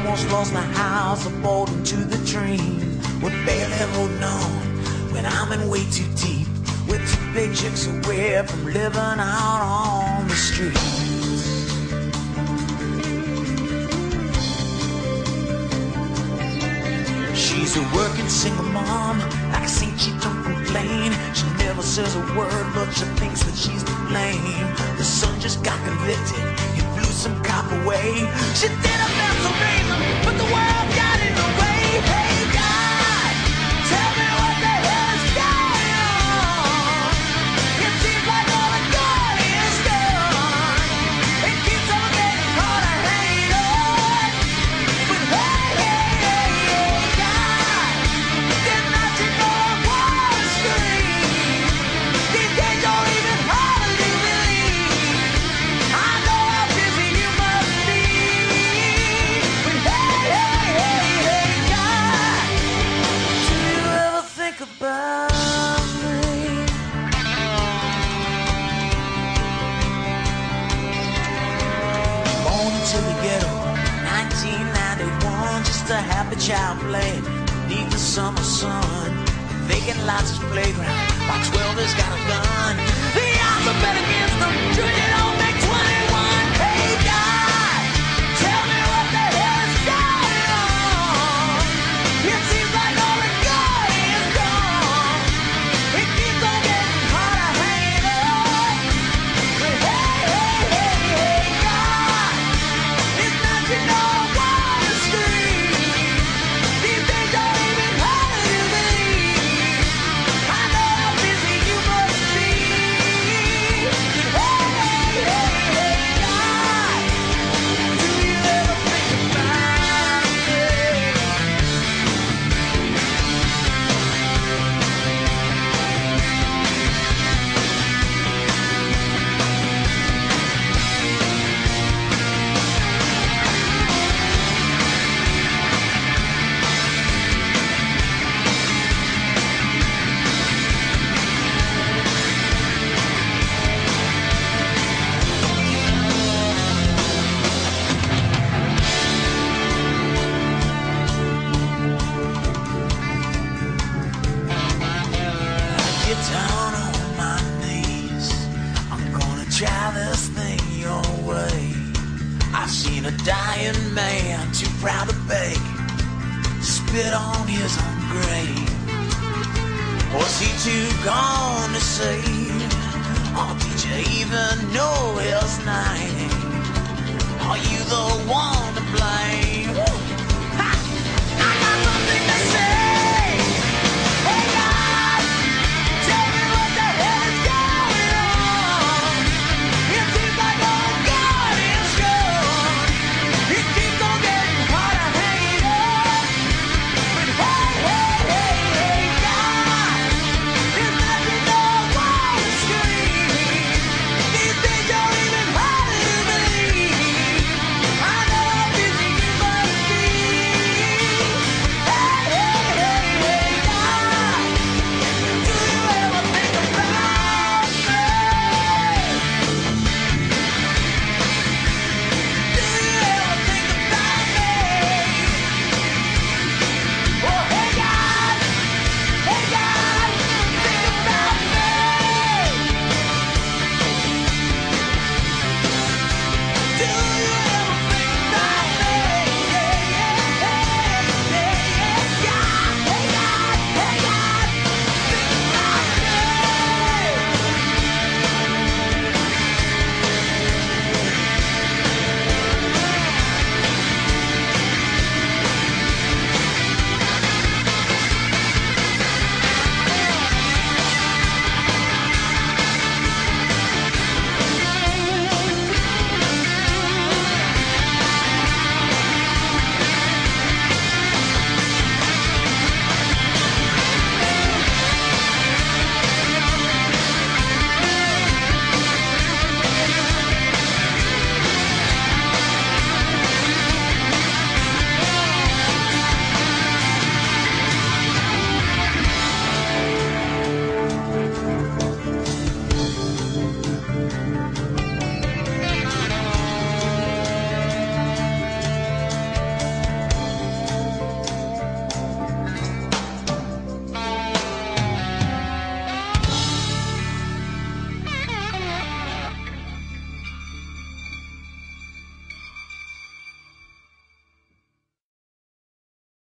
almost lost my house, a bolt into the dream. We're barely holding on when I'm in way too deep. We're 2 paychecks away from living out on the streets. She's a working single mom, like I seen she don't complain. She never says a word, but she thinks that she's to blame. The son just got convicted, he blew some cop away. She did her best to raise him, but the world got in the way. Hey God, tell me what the hell is going on. It seems like all the good is gone. It keeps on getting harder, hanging on. But hey God, didn't I you know I wanna scream? These days don't even hardly believe. I know how busy you must be. But hey God, do you ever think about me? Born into the ghetto, 1991, just a happy child playing beneath the summer sun. Vacant lots of playground, by 12 has got a gun. The odds are bet against them, treated on make 21. Hey God, tell me what the hell is going on. It seems like all the good is gone. It keeps on getting harder, hanging on. But hey God, it's not you know I wanna scream. These days don't even hardly believe. I know how busy you must be. But hey God, do you ever think about me? Get down on my knees. I'm gonna try this thing your way. I've seen a dying man too proud to beg, spit on his own grave. Was he too gone to say? Or did you even know his name?